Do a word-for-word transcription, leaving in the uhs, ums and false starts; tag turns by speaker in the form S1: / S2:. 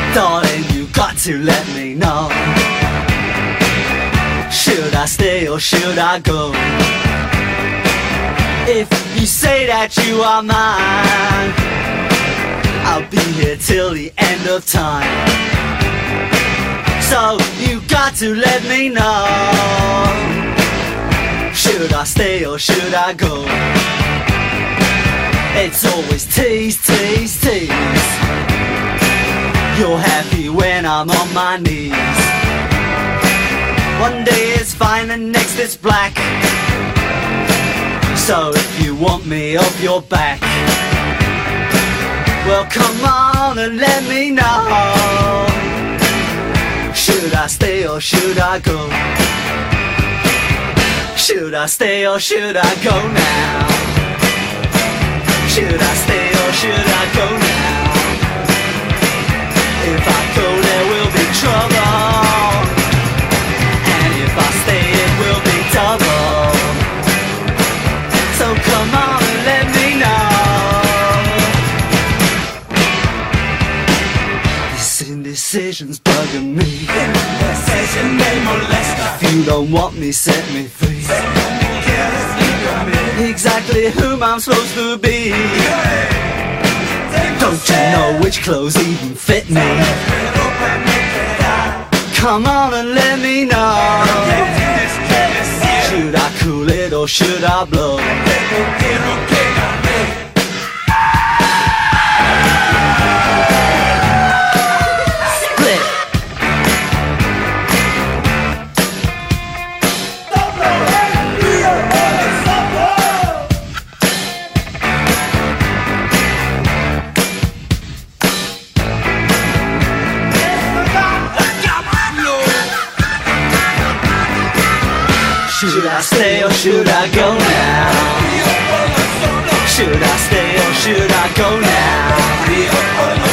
S1: Darling, you got to let me know. Should I stay or should I go? If you say that you are mine, I'll be here till the end of time. So you got to let me know. Should I stay or should I go? It's always tease, tease, tease. You're happy when I'm on my knees. One day it's fine and next it's black. So if you want me off your back, well come on and let me know. Should I stay or should I go? Should I stay or should I go now? Should I stay or should I go now? If I go there will be trouble, and if I stay it will be double. So come on and let me know. This indecision's bugging me.
S2: Indecision me molesta.
S1: If you don't want me, set me free. Exactly whom I'm supposed to be. Don't you know which clothes even fit me? Come on and let me know. Should I cool it or should I blow? Split. Should I stay or should I go now? Should I stay or should I go now?